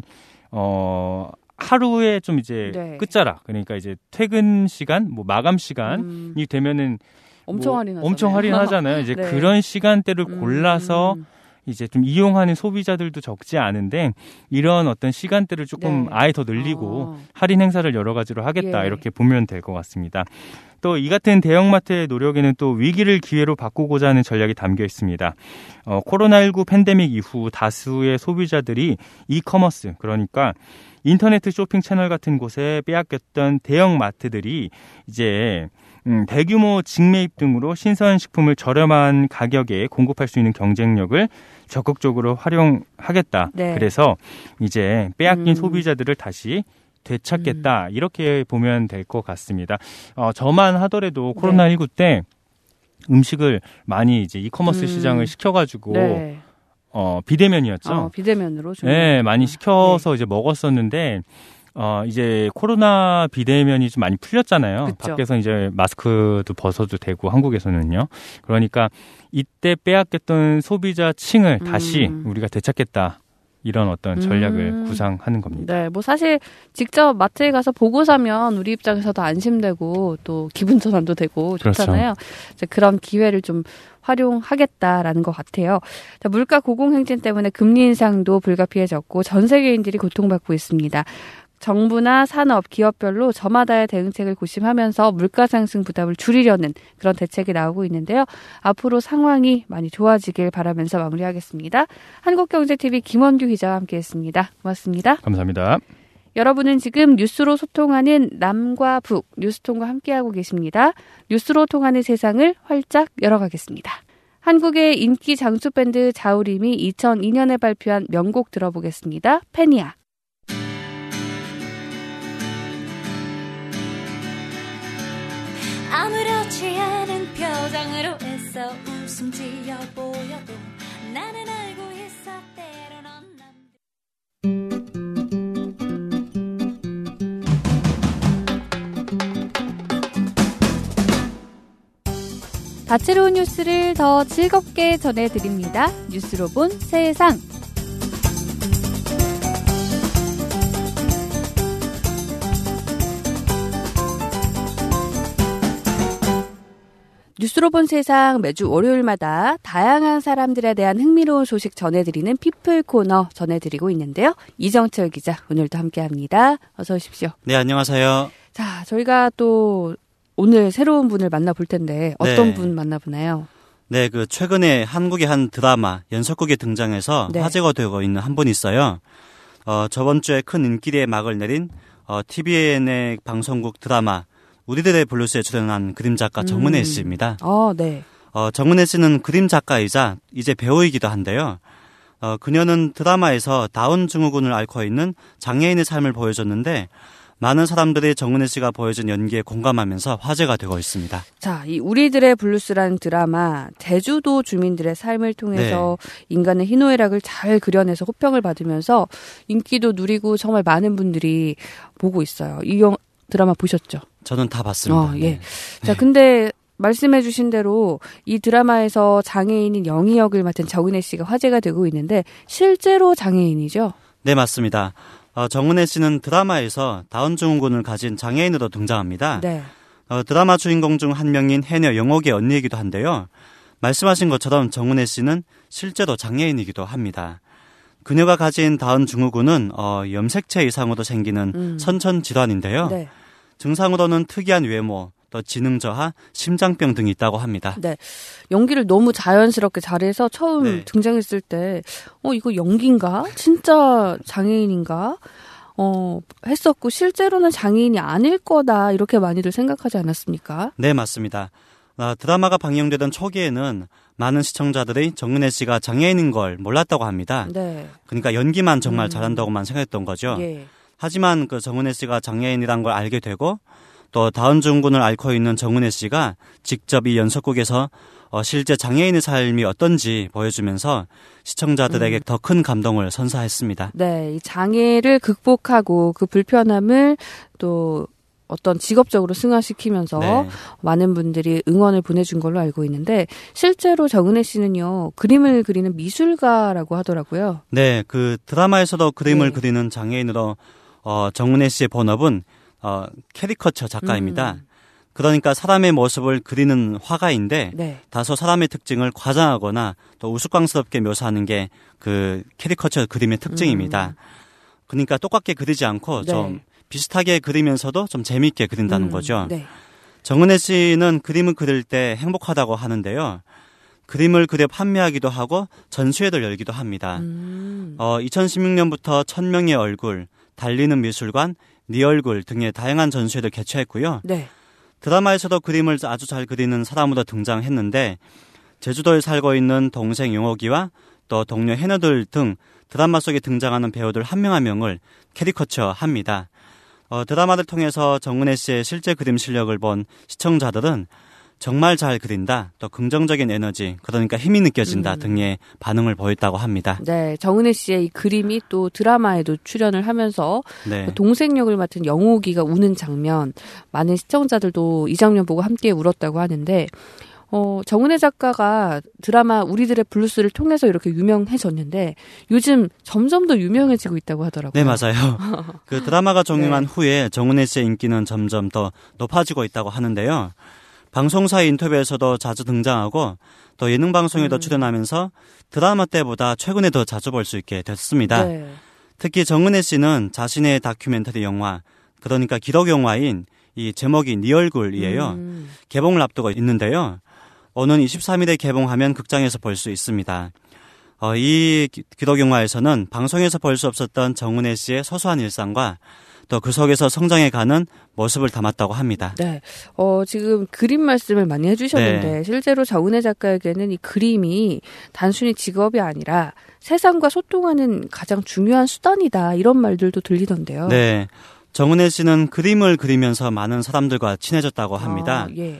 하루에 좀 이제 끝자락 그러니까 이제 퇴근 시간, 뭐 마감 시간이 되면은 엄청 할인하잖아요. 이제 그런 시간대를 골라서 이제 좀 이용하는 소비자들도 적지 않은데 이런 어떤 시간대를 조금 아예 더 늘리고 할인 행사를 여러 가지로 하겠다 이렇게 보면 될 것 같습니다. 또 이 같은 대형마트의 노력에는 또 위기를 기회로 바꾸고자 하는 전략이 담겨 있습니다. 코로나19 팬데믹 이후 다수의 소비자들이 이커머스 그러니까 인터넷 쇼핑 채널 같은 곳에 빼앗겼던 대형마트들이 이제 대규모 직매입 등으로 신선식품을 저렴한 가격에 공급할 수 있는 경쟁력을 적극적으로 활용하겠다. 그래서 이제 빼앗긴 소비자들을 다시 되찾겠다. 이렇게 보면 될 것 같습니다. 저만 하더라도 코로나19 때 음식을 많이 이제 이커머스 시장을 시켜가지고 비대면이었죠. 비대면으로 좀. 네, 많이 시켜서 이제 먹었었는데 이제 코로나 비대면이 좀 많이 풀렸잖아요. 그쵸. 밖에서 이제 마스크도 벗어도 되고 한국에서는요. 그러니까 이때 빼앗겼던 소비자 층을 다시 우리가 되찾겠다. 이런 어떤 전략을 구상하는 겁니다. 네, 뭐 사실 직접 마트에 가서 보고 사면 우리 입장에서도 안심되고 또 기분 전환도 되고 좋잖아요. 그렇죠. 그런 기회를 좀 활용하겠다라는 것 같아요. 자, 물가 고공행진 때문에 금리 인상도 불가피해졌고 전 세계인들이 고통받고 있습니다. 정부나 산업, 기업별로 저마다의 대응책을 고심하면서 물가 상승 부담을 줄이려는 그런 대책이 나오고 있는데요. 앞으로 상황이 많이 좋아지길 바라면서 마무리하겠습니다. 한국경제TV 김원규 기자와 함께했습니다. 고맙습니다. 감사합니다. 여러분은 지금 뉴스로 소통하는 남과 북, 뉴스통과 함께하고 계십니다. 뉴스로 통하는 세상을 활짝 열어가겠습니다. 한국의 인기 장수 밴드 자우림이 2002년에 발표한 명곡 들어보겠습니다. 팬이야. 아무렇지 않은 표정으로 애써 웃음 지어 보여도 나는 알고 있어 때론 다채로운 뉴스를 더 즐겁게 전해드립니다. 뉴스로 본 세상. 뉴스로 본 세상 매주 월요일마다 다양한 사람들에 대한 흥미로운 소식 전해드리는 피플 코너 전해드리고 있는데요. 이정철 기자 오늘도 함께합니다. 어서 오십시오. 네, 안녕하세요. 자, 저희가 또 오늘 새로운 분을 만나볼 텐데 어떤 분 만나보나요? 네, 최근에 한국의 한 드라마 연속극에 등장해서 화제가 되고 있는 한 분이 있어요. 저번 주에 큰 인기리에 막을 내린 TVN의 방송국 드라마 우리들의 블루스에 출연한 그림 작가 정은혜 씨입니다. 네. 정은혜 씨는 그림 작가이자 이제 배우이기도 한데요. 그녀는 드라마에서 다운 증후군을 앓고 있는 장애인의 삶을 보여줬는데 많은 사람들이 정은혜 씨가 보여준 연기에 공감하면서 화제가 되고 있습니다. 자, 이 우리들의 블루스라는 드라마 제주도 주민들의 삶을 통해서 인간의 희노애락을 잘 그려내서 호평을 받으면서 인기도 누리고 정말 많은 분들이 보고 있어요. 이 드라마 보셨죠? 저는 다 봤습니다. 예. 자, 근데 말씀해 주신 대로 이 드라마에서 장애인인 영희 역을 맡은 정은혜 씨가 화제가 되고 있는데 실제로 장애인이죠? 네, 맞습니다. 정은혜 씨는 드라마에서 다운 증후군을 가진 장애인으로 등장합니다. 네. 드라마 주인공 중 한 명인 해녀 영옥의 언니이기도 한데요. 말씀하신 것처럼 정은혜 씨는 실제로 장애인이기도 합니다. 그녀가 가진 다운 증후군은 염색체 이상으로 생기는 선천 질환인데요. 네. 증상으로는 특이한 외모, 또 지능 저하, 심장병 등이 있다고 합니다. 네. 연기를 너무 자연스럽게 잘해서 처음 등장했을 때 이거 연기인가? 진짜 장애인인가? 했었고 실제로는 장애인이 아닐 거다 이렇게 많이들 생각하지 않았습니까? 네, 맞습니다. 드라마가 방영되던 초기에는 많은 시청자들이 정은혜 씨가 장애인인 걸 몰랐다고 합니다. 네. 그러니까 연기만 정말 잘한다고만 생각했던 거죠. 예. 하지만 정은혜 씨가 장애인이란 걸 알게 되고 또 다운 증후군을 앓고 있는 정은혜 씨가 직접 이 연속극에서 실제 장애인의 삶이 어떤지 보여주면서 시청자들에게 더 큰 감동을 선사했습니다. 네, 이 장애를 극복하고 그 불편함을 또 어떤 직업적으로 승화시키면서 많은 분들이 응원을 보내준 걸로 알고 있는데 실제로 정은혜 씨는요 그림을 그리는 미술가라고 하더라고요. 네, 드라마에서도 그림을 그리는 장애인으로 정은혜 씨의 본업은 캐리커처 작가입니다. 그러니까 사람의 모습을 그리는 화가인데 다소 사람의 특징을 과장하거나 또 우스꽝스럽게 묘사하는 게 캐리커처 그림의 특징입니다. 그러니까 똑같게 그리지 않고 좀 비슷하게 그리면서도 좀 재미있게 그린다는 거죠. 네. 정은혜 씨는 그림을 그릴 때 행복하다고 하는데요. 그림을 그려 판매하기도 하고 전시회를 열기도 합니다. 2016년부터 1000명의 얼굴, 달리는 미술관, 네 얼굴 등의 다양한 전시회를 개최했고요. 네. 드라마에서도 그림을 아주 잘 그리는 사람으로 등장했는데 제주도에 살고 있는 동생 용옥이와 또 동료 해녀들 등 드라마 속에 등장하는 배우들 한 명 한 명을 캐리커처합니다. 드라마를 통해서 정은혜 씨의 실제 그림 실력을 본 시청자들은 정말 잘 그린다, 또 긍정적인 에너지, 그러니까 힘이 느껴진다 등의 반응을 보였다고 합니다. 네, 정은혜 씨의 이 그림이 또 드라마에도 출연을 하면서 동생 역을 맡은 영옥이가 우는 장면, 많은 시청자들도 이 장면 보고 함께 울었다고 하는데 정은혜 작가가 드라마 우리들의 블루스를 통해서 이렇게 유명해졌는데 요즘 점점 더 유명해지고 있다고 하더라고요. 네, 맞아요. 드라마가 종영한 후에 정은혜 씨의 인기는 점점 더 높아지고 있다고 하는데요. 방송사의 인터뷰에서도 자주 등장하고 또 예능 방송에도 출연하면서 드라마 때보다 최근에 더 자주 볼 수 있게 됐습니다. 특히 정은혜 씨는 자신의 다큐멘터리 영화, 그러니까 기록 영화인 이 제목이 네 얼굴이에요. 개봉을 앞두고 있는데요. 오는 23일에 개봉하면 극장에서 볼 수 있습니다. 이 기록 영화에서는 방송에서 볼 수 없었던 정은혜 씨의 소소한 일상과 또 그 속에서 성장해가는 모습을 담았다고 합니다. 네, 지금 그림 말씀을 많이 해주셨는데 네. 실제로 정은혜 작가에게는 이 그림이 단순히 직업이 아니라 세상과 소통하는 가장 중요한 수단이다 이런 말들도 들리던데요. 네, 정은혜 씨는 그림을 그리면서 많은 사람들과 친해졌다고 합니다. 예.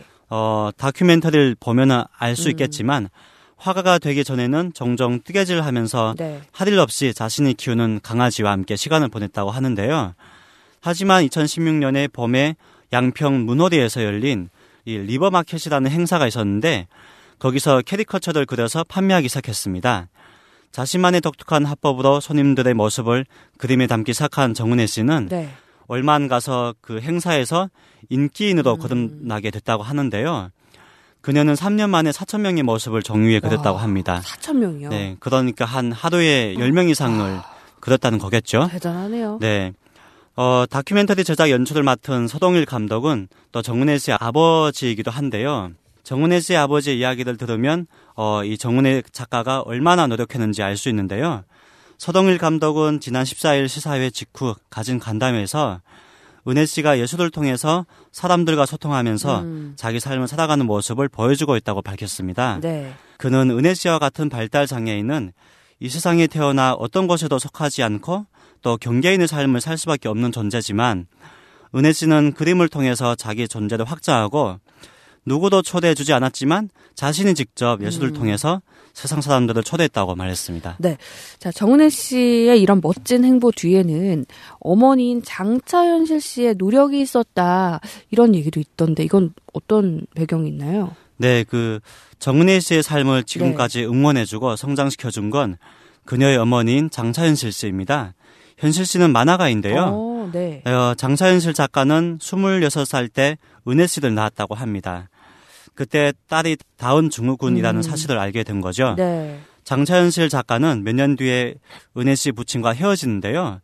다큐멘터리를 보면 알 수 있겠지만 화가가 되기 전에는 종종 뜨개질하면서 네. 할 일 없이 자신이 키우는 강아지와 함께 시간을 보냈다고 하는데요. 하지만 2016년에 봄에 양평 문호리에서 열린 이 리버마켓이라는 행사가 있었는데 거기서 캐리커처를 그려서 판매하기 시작했습니다. 자신만의 독특한 화법으로 손님들의 모습을 그림에 담기 시작한 정은혜 씨는 네. 얼마 안 가서 그 행사에서 인기인으로 거듭나게 됐다고 하는데요. 그녀는 3년 만에 4,000명의 모습을 종이에 그렸다고 합니다. 4,000명이요? 네, 그러니까 한 하루에 10명 이상을 그렸다는 거겠죠. 대단하네요. 네. 다큐멘터리 제작 연출을 맡은 서동일 감독은 또 정은혜 씨의 아버지이기도 한데요. 정은혜 씨의 아버지의 이야기를 들으면 이 정은혜 작가가 얼마나 노력했는지 알 수 있는데요. 서동일 감독은 지난 14일 시사회 직후 가진 간담회에서 은혜 씨가 예술을 통해서 사람들과 소통하면서 자기 삶을 살아가는 모습을 보여주고 있다고 밝혔습니다. 네. 그는 은혜 씨와 같은 발달 장애인은 이 세상에 태어나 어떤 곳에도 속하지 않고 또 경계인의 삶을 살 수밖에 없는 존재지만 은혜 씨는 그림을 통해서 자기 존재를 확장하고 누구도 초대해주지 않았지만 자신이 직접 예술을 통해서 세상 사람들을 초대했다고 말했습니다. 네. 자, 정은혜 씨의 이런 멋진 행보 뒤에는 어머니인 장차현실 씨의 노력이 있었다. 이런 얘기도 있던데 이건 어떤 배경이 있나요? 네, 정은혜 씨의 삶을 지금까지 응원해주고 성장시켜준 건 그녀의 어머니인 장차현실 씨입니다. 현실 씨는 만화가인데요. 네. 장차현실 작가는 26살 때 은혜 씨를 낳았다고 합니다. 그때 딸이 다운 증후군이라는 사실을 알게 된 거죠. 네. 장차현실 작가는 몇 년 뒤에 은혜 씨 부친과 헤어지는데요.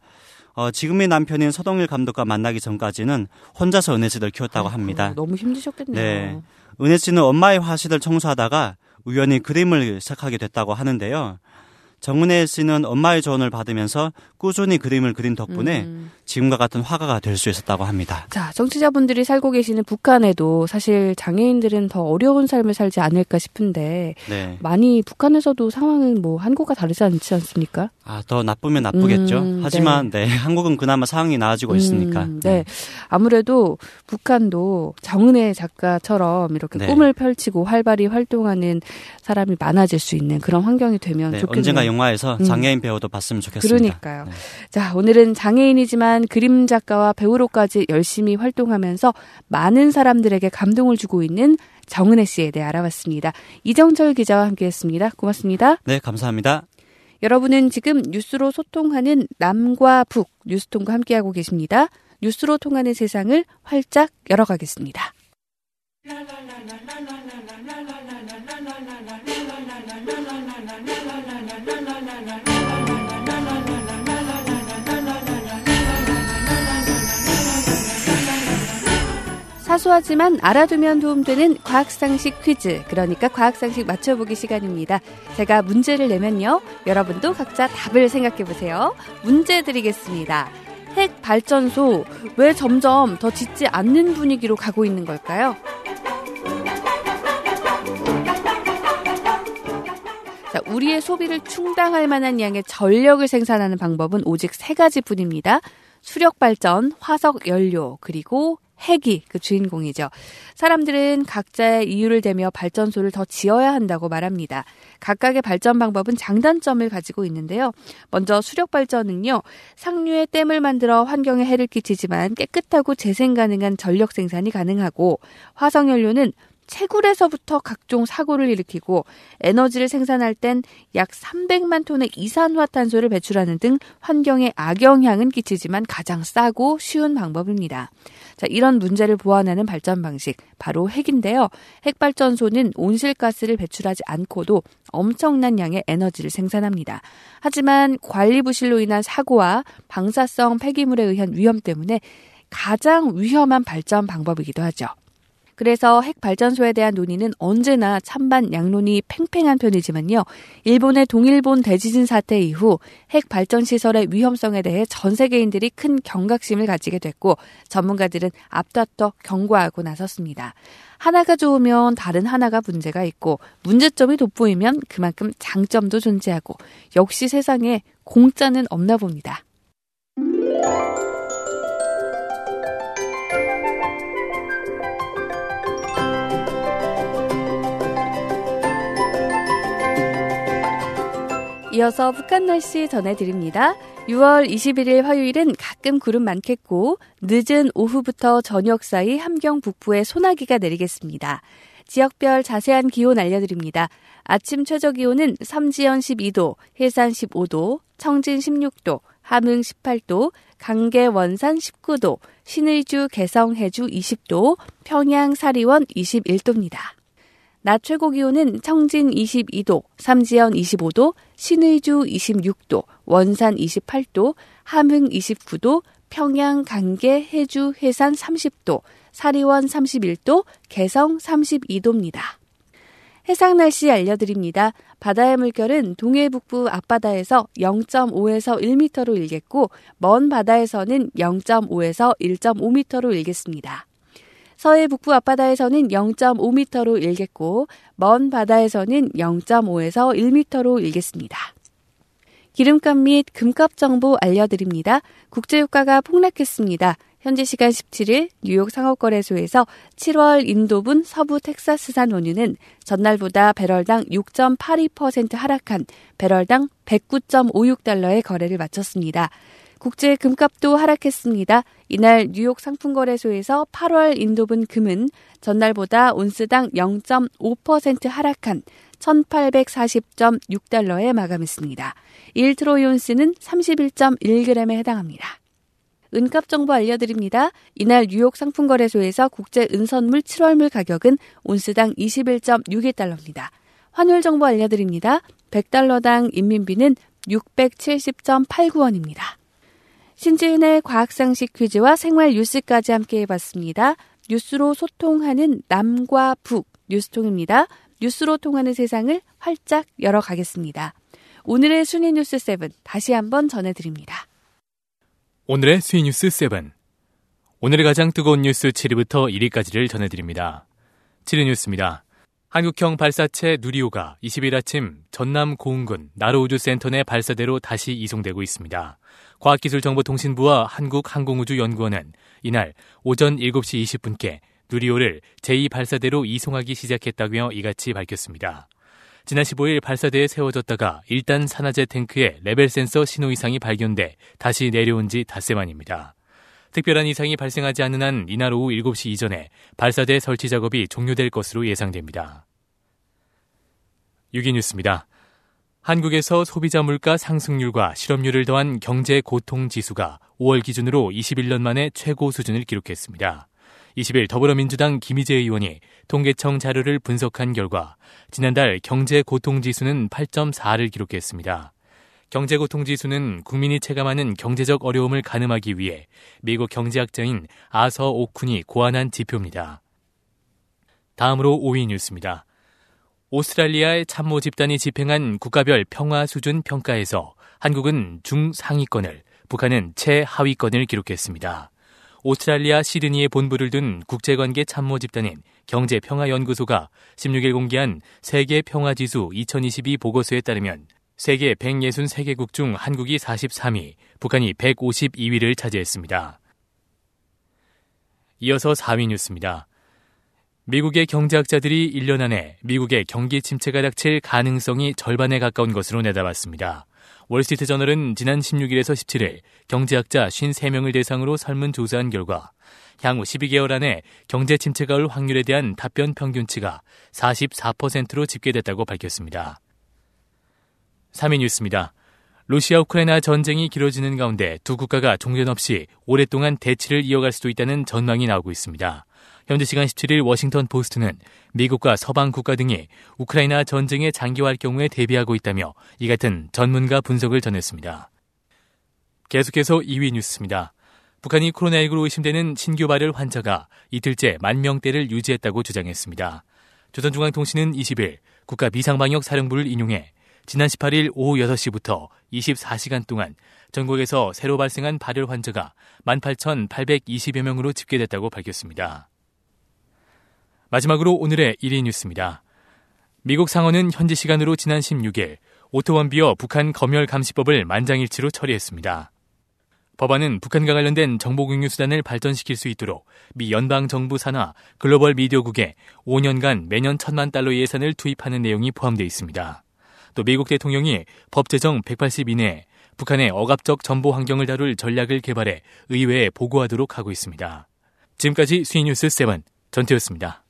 지금의 남편인 서동일 감독과 만나기 전까지는 혼자서 은혜 씨를 키웠다고 합니다. 너무 힘드셨겠네요. 네. 은혜 씨는 엄마의 화실을 청소하다가 우연히 그림을 시작하게 됐다고 하는데요. 정은혜 씨는 엄마의 조언을 받으면서 꾸준히 그림을 그린 덕분에 지금과 같은 화가가 될 수 있었다고 합니다. 자, 정치자분들이 살고 계시는 북한에도 사실 장애인들은 더 어려운 삶을 살지 않을까 싶은데 네. 많이 북한에서도 상황은 한국과 다르지 않지 않습니까? 더 나쁘면 나쁘겠죠. 하지만 네, 한국은 그나마 상황이 나아지고 있으니까. 네. 아무래도 북한도 정은혜 작가처럼 이렇게 네. 꿈을 펼치고 활발히 활동하는 사람이 많아질 수 있는 그런 환경이 되면 좋겠네요. 언젠가 영화에서 장애인 배우도 봤으면 좋겠습니다. 그러니까요. 네. 자, 오늘은 장애인이지만 그림 작가와 배우로까지 열심히 활동하면서 많은 사람들에게 감동을 주고 있는 정은혜 씨에 대해 알아봤습니다. 이정철 기자와 함께했습니다. 고맙습니다. 네, 감사합니다. 여러분은 지금 뉴스로 소통하는 남과 북 뉴스통과 함께하고 계십니다. 뉴스로 통하는 세상을 활짝 열어가겠습니다. 사소하지만 알아두면 도움되는 과학상식 퀴즈, 그러니까 과학상식 맞춰보기 시간입니다. 제가 문제를 내면요, 여러분도 각자 답을 생각해보세요. 문제 드리겠습니다. 핵 발전소, 왜 점점 더 짓지 않는 분위기로 가고 있는 걸까요? 자, 우리의 소비를 충당할 만한 양의 전력을 생산하는 방법은 오직 3가지뿐입니다. 수력발전, 화석연료, 그리고 핵이 그 주인공이죠. 사람들은 각자의 이유를 대며 발전소를 더 지어야 한다고 말합니다. 각각의 발전 방법은 장단점을 가지고 있는데요. 먼저 수력발전은요, 상류에 댐을 만들어 환경에 해를 끼치지만 깨끗하고 재생 가능한 전력 생산이 가능하고, 화석연료는 채굴에서부터 각종 사고를 일으키고 에너지를 생산할 땐 약 300만 톤의 이산화탄소를 배출하는 등 환경에 악영향은 끼치지만 가장 싸고 쉬운 방법입니다. 자, 이런 문제를 보완하는 발전 방식, 바로 핵인데요. 핵발전소는 온실가스를 배출하지 않고도 엄청난 양의 에너지를 생산합니다. 하지만 관리 부실로 인한 사고와 방사성 폐기물에 의한 위험 때문에 가장 위험한 발전 방법이기도 하죠. 그래서 핵발전소에 대한 논의는 언제나 찬반 양론이 팽팽한 편이지만요. 일본의 동일본 대지진 사태 이후 핵발전시설의 위험성에 대해 전 세계인들이 큰 경각심을 가지게 됐고 전문가들은 앞다퉈 경고하고 나섰습니다. 하나가 좋으면 다른 하나가 문제가 있고 문제점이 돋보이면 그만큼 장점도 존재하고 역시 세상에 공짜는 없나 봅니다. 이어서 북한 날씨 전해드립니다. 6월 21일 화요일은 가끔 구름 많겠고 늦은 오후부터 저녁 사이 함경 북부에 소나기가 내리겠습니다. 지역별 자세한 기온 알려드립니다. 아침 최저기온은 삼지연 12도, 해산 15도, 청진 16도, 함흥 18도, 강계 원산 19도, 신의주 개성 해주 20도, 평양 사리원 21도입니다. 낮 최고 기온은 청진 22도, 삼지연 25도, 신의주 26도, 원산 28도, 함흥 29도, 평양, 강계, 해주, 해산 30도, 사리원 31도, 개성 32도입니다. 해상 날씨 알려드립니다. 바다의 물결은 동해 북부 앞바다에서 0.5에서 1m로 일겠고 먼 바다에서는 0.5에서 1.5m로 일겠습니다. 서해 북부 앞바다에서는 0.5m로 일겠고 먼 바다에서는 0.5에서 1m로 일겠습니다. 기름값 및 금값 정보 알려드립니다. 국제유가가 폭락했습니다. 현지 시간 17일 뉴욕 상업거래소에서 7월 인도분 서부 텍사스산 원유는 전날보다 배럴당 6.82% 하락한 배럴당 109.56달러의 거래를 마쳤습니다. 국제 금값도 하락했습니다. 이날 뉴욕 상품거래소에서 8월 인도분 금은 전날보다 온스당 0.5% 하락한 1,840.6달러에 마감했습니다. 1트로이온스는 31.1g에 해당합니다. 은값 정보 알려드립니다. 이날 뉴욕 상품거래소에서 국제 은선물 7월물 가격은 온스당 21.62달러입니다. 환율 정보 알려드립니다. 100달러당 인민비는 670.89원입니다. 신지은의 과학상식 퀴즈와 생활 뉴스까지 함께 해봤습니다. 뉴스로 소통하는 남과 북 뉴스통입니다. 뉴스로 통하는 세상을 활짝 열어가겠습니다. 오늘의 순위 뉴스 7 다시 한번 전해드립니다. 오늘의 순위 뉴스 7. 오늘의 가장 뜨거운 뉴스 7위부터 1위까지를 전해드립니다. 7위 뉴스입니다. 한국형 발사체 누리호가 20일 아침 전남 고흥군 나로우주센터 내 발사대로 다시 이송되고 있습니다. 과학기술정보통신부와 한국항공우주연구원은 이날 오전 7시 20분께 누리호를 제2발사대로 이송하기 시작했다며 이같이 밝혔습니다. 지난 15일 발사대에 세워졌다가 1단 산화제 탱크에 레벨 센서 신호 이상이 발견돼 다시 내려온 지 닷새 만입니다. 특별한 이상이 발생하지 않는 한 이날 오후 7시 이전에 발사대 설치 작업이 종료될 것으로 예상됩니다. 6위 뉴스입니다. 한국에서 소비자 물가 상승률과 실업률을 더한 경제 고통 지수가 5월 기준으로 21년 만에 최고 수준을 기록했습니다. 20일 더불어민주당 김희재 의원이 통계청 자료를 분석한 결과 지난달 경제 고통 지수는 8.4를 기록했습니다. 경제 고통 지수는 국민이 체감하는 경제적 어려움을 가늠하기 위해 미국 경제학자인 아서 오쿤이 고안한 지표입니다. 다음으로 5위 뉴스입니다. 오스트랄리아의 참모 집단이 집행한 국가별 평화 수준 평가에서 한국은 중상위권을, 북한은 최하위권을 기록했습니다. 오스트랄리아 시드니에 본부를 둔 국제관계 참모 집단인 경제평화연구소가 16일 공개한 세계평화지수 2022 보고서에 따르면 세계 163개국 중 한국이 43위, 북한이 152위를 차지했습니다. 이어서 4위 뉴스입니다. 미국의 경제학자들이 1년 안에 미국의 경기 침체가 닥칠 가능성이 절반에 가까운 것으로 내다봤습니다. 월스트리트 저널은 지난 16일에서 17일 경제학자 53명을 대상으로 설문조사한 결과 향후 12개월 안에 경제 침체가 올 확률에 대한 답변 평균치가 44%로 집계됐다고 밝혔습니다. 3위 뉴스입니다. 러시아 우크라이나 전쟁이 길어지는 가운데 두 국가가 종전 없이 오랫동안 대치를 이어갈 수도 있다는 전망이 나오고 있습니다. 현지 시간 17일 워싱턴 포스트는 미국과 서방 국가 등이 우크라이나 전쟁의 장기화할 경우에 대비하고 있다며 이 같은 전문가 분석을 전했습니다. 계속해서 2위 뉴스입니다. 북한이 코로나19로 의심되는 신규 발열 환자가 이틀째 10,000명대를 유지했다고 주장했습니다. 조선중앙통신은 20일 국가비상방역사령부를 인용해 지난 18일 오후 6시부터 24시간 동안 전국에서 새로 발생한 발열 환자가 18,820여 명으로 집계됐다고 밝혔습니다. 마지막으로 오늘의 1위 뉴스입니다. 미국 상원은 현지 시간으로 지난 16일 오토원비어 북한 검열감시법을 만장일치로 처리했습니다. 법안은 북한과 관련된 정보공유 수단을 발전시킬 수 있도록 미 연방정부 산하 글로벌 미디어국에 5년간 매년 $1,000만 예산을 투입하는 내용이 포함되어 있습니다. 또 미국 대통령이 법 제정 180 이내에 북한의 억압적 정보 환경을 다룰 전략을 개발해 의회에 보고하도록 하고 있습니다. 지금까지 수익뉴스 7 전태였습니다.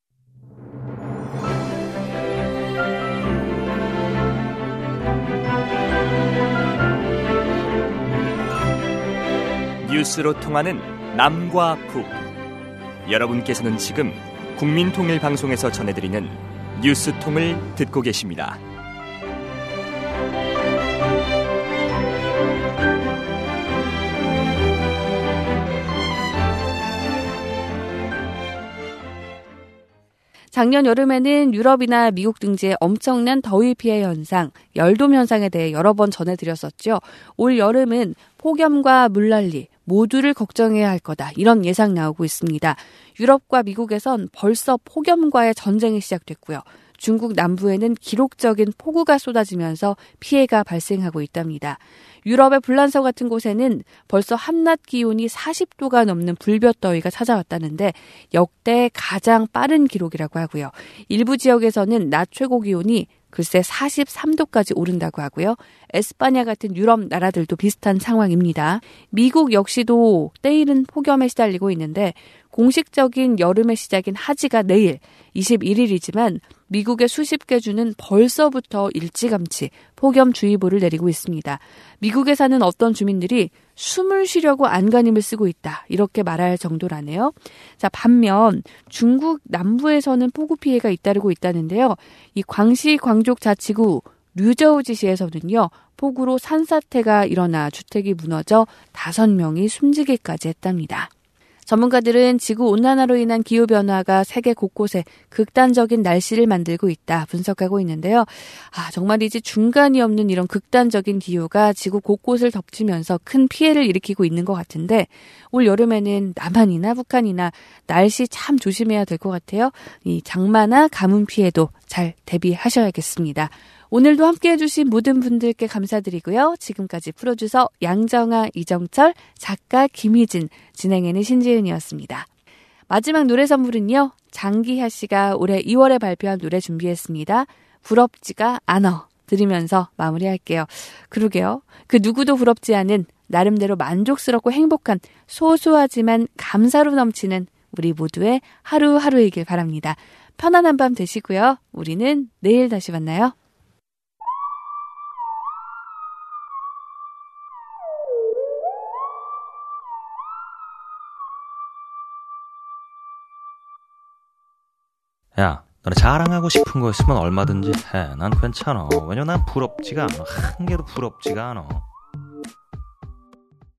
뉴스로 통하는 남과 북. 여러분께서는 지금 국민통일방송에서 전해드리는 뉴스통을 듣고 계십니다. 작년 여름에는 유럽이나 미국 등지의 엄청난 더위 피해 현상, 열돔 현상에 대해 여러 번 전해드렸었죠. 올 여름은 폭염과 물난리 모두를 걱정해야 할 거다. 이런 예상 나오고 있습니다. 유럽과 미국에선 벌써 폭염과의 전쟁이 시작됐고요. 중국 남부에는 기록적인 폭우가 쏟아지면서 피해가 발생하고 있답니다. 유럽의 불란서 같은 곳에는 벌써 한낮 기온이 40도가 넘는 불볕더위가 찾아왔다는데 역대 가장 빠른 기록이라고 하고요. 일부 지역에서는 낮 최고 기온이 글쎄 43도까지 오른다고 하고요. 에스파냐 같은 유럽 나라들도 비슷한 상황입니다. 미국 역시도 때이른 폭염에 시달리고 있는데 공식적인 여름의 시작인 하지가 내일 21일이지만 미국의 수십 개 주는 벌써부터 일찌감치 폭염주의보를 내리고 있습니다. 미국에 사는 어떤 주민들이 숨을 쉬려고 안간힘을 쓰고 있다. 이렇게 말할 정도라네요. 자, 반면 중국 남부에서는 폭우 피해가 잇따르고 있다는데요. 이 광시 광족자치구 류저우지시에서는요. 폭우로 산사태가 일어나 주택이 무너져 5명이 숨지기까지 했답니다. 전문가들은 지구온난화로 인한 기후변화가 세계 곳곳에 극단적인 날씨를 만들고 있다 분석하고 있는데요. 정말이지 중간이 없는 이런 극단적인 기후가 지구 곳곳을 덮치면서 큰 피해를 일으키고 있는 것 같은데 올 여름에는 남한이나 북한이나 날씨 참 조심해야 될 것 같아요. 이 장마나 가뭄 피해도 잘 대비하셔야겠습니다. 오늘도 함께해 주신 모든 분들께 감사드리고요. 지금까지 프로듀서 양정아, 이정철, 작가 김희진, 진행에는 신지은이었습니다. 마지막 노래 선물은요. 장기하 씨가 올해 2월에 발표한 노래 준비했습니다. 부럽지가 않어 들으면서 마무리할게요. 그러게요. 그 누구도 부럽지 않은 나름대로 만족스럽고 행복한 소소하지만 감사로 넘치는 우리 모두의 하루하루이길 바랍니다. 편안한 밤 되시고요. 우리는 내일 다시 만나요. 야, 너네 자랑하고 싶은 거 있으면 얼마든지 해. 난 괜찮아. 왜냐면 난 부럽지가 않아. 한 개도 부럽지가 않아.